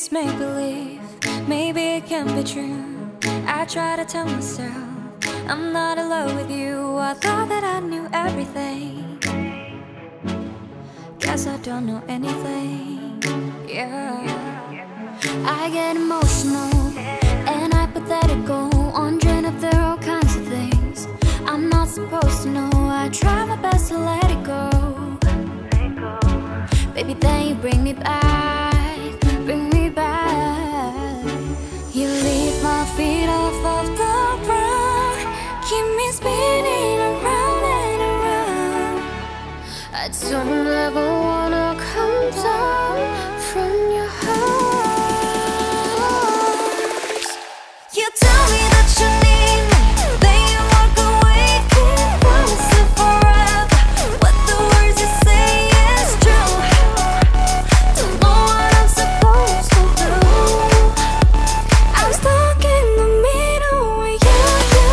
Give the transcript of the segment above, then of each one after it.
it's make-believe, maybe it can be true. I try to tell myself I'm not in love with you. I thought that I knew everything. Guess I don't know anything. Yeah, I get emotional and hypothetical, wondering if there are all kinds of things I'm not supposed to know. I try my best to let it go. Baby, then you bring me back, bring me back. You leave my feet off of the ground, keep me spinning around and around. I don't ever wanna come down from your arms. You tell me that you need me, then you walk away, can't promise it forever. What the words you say is true. Don't know what I'm supposed to do. I'm stuck in the middle with you,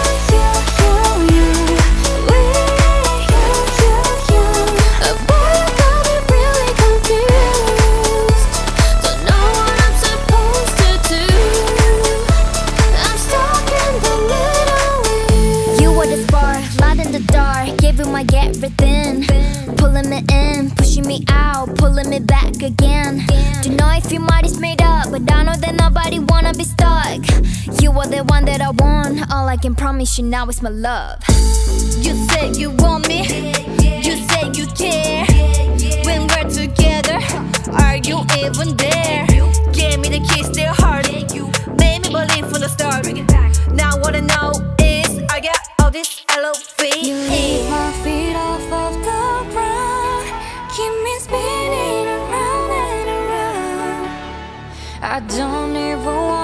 Boy, you got me really confused. Don't know what I'm supposed to do. I'm stuck in the middle with you. You were the spark, light in the dark, giving my everything, pulling me in, pushing me out, pulling me back again. Don't know if your mind is made up, but I know that nobody wanna be stuck. You are the one that I want, all I can promise you now is my love. You say you want me, you say you care. When we're together, are you even there? Give me the keys to your heart, made me believe from the start. Now what I know is I got all this LOV. You leave my feet off of the ground, keep me spinning around and around. I don't even want